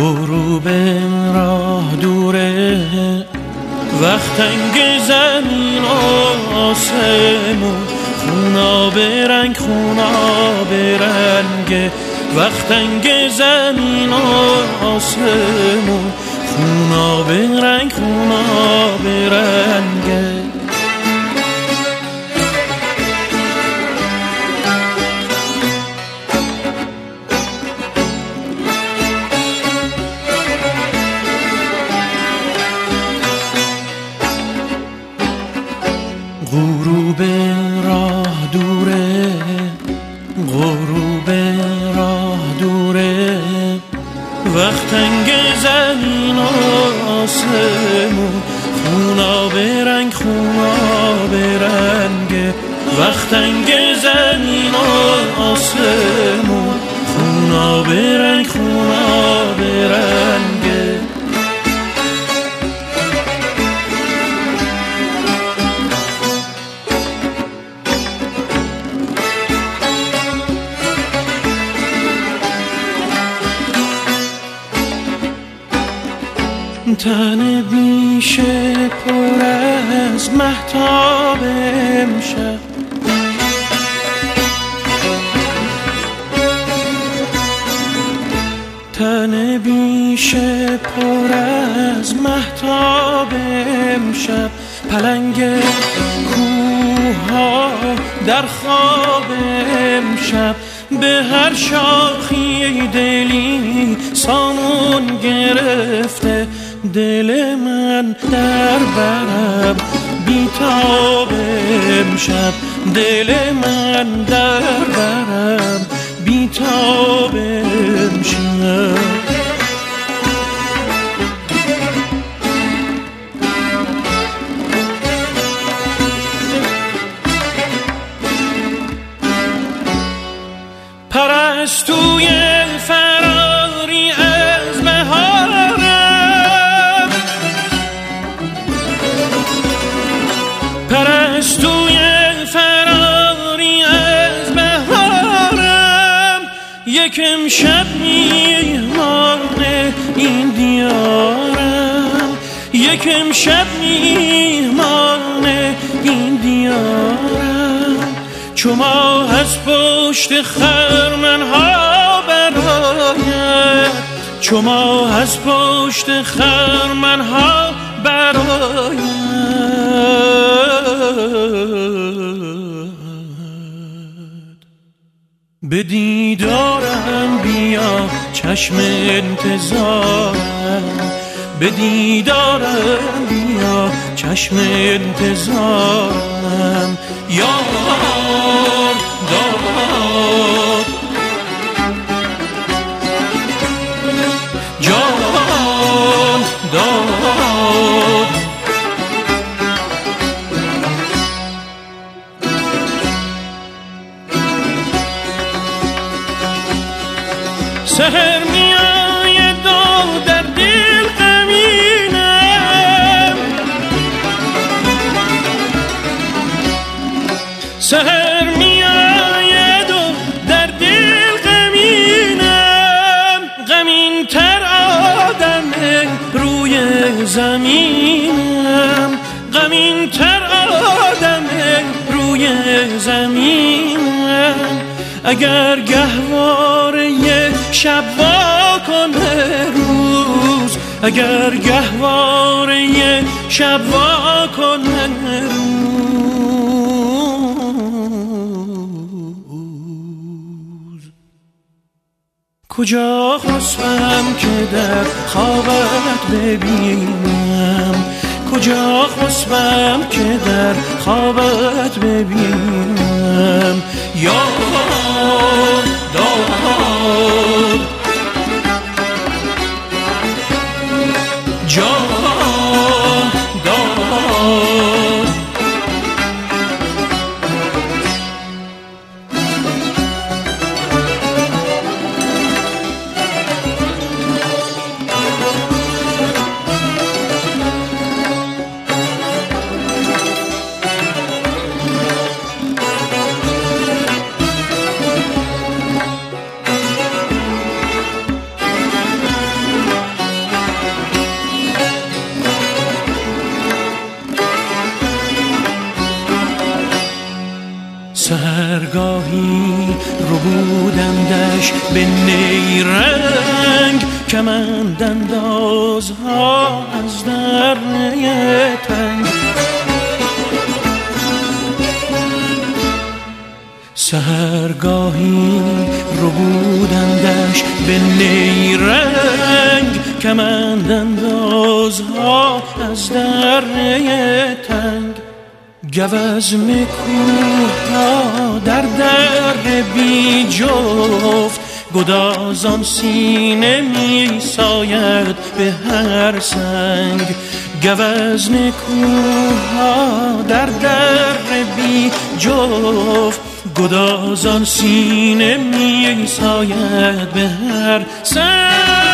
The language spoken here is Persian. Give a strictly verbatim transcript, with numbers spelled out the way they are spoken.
غروب راه دوره، وقتنگ زمین و آسمون، خونا به رنگ خونا به رنگ، وقتنگ زمین و آسمون، خونا به رنگ خونا به رنگ. غروب راه دوره، غروب راه دوره، وقتنگ زمین و آسمون، خونا به رنگ خونا به رنگ، وقتنگ زمین و آسمون، خونا به رنگ خونا به رنگ. تن بیشه پر از مهتاب امشب، تن بیشه پر از مهتاب امشب، پلنگ کوها در خواب امشب، به هر شاخی دلی سامون گرفته، دل من در برم بیتاب امشب، دل من در برم بیتاب امشب. پرستوی فراری از بهارم، پرستوی فراری از بهارم، یک امشب میهمان این دیارم، یک امشب میهمان این دیارم، چو ماه از پشت خرمنها برآید، چو ماه از پشت خرمنها برآید، به دیدارم بیا چشم انتظارم، به دیدارم بیا چشم انتظارم، یار داد جان داد، سحر میآید و در دل غمینم، سحر میآید و در دل غمینم، غمین تر آدم روی زمینم، غمین تر آدم روی زمینم، اگر گهواره شب وا کنه روز، اگر گهواره شب وا کنه روز، کجا خسبم که در خوابت ببینم، کجا خسبم که در خوابت ببینم، یار داد جان داد، سهرگاهی رو بودندش به نیرنگ، کمند اندازها از دره تنگ. سهرگاهی رو بودندش به نیرنگ، کمند اندازها از دره تنگ. گوزن کوه در در بی جفت، گدازان سینه می ساید به هر سنگ. گوزن کوه در در بی جفت، گدازان سینه می ساید به هر سنگ.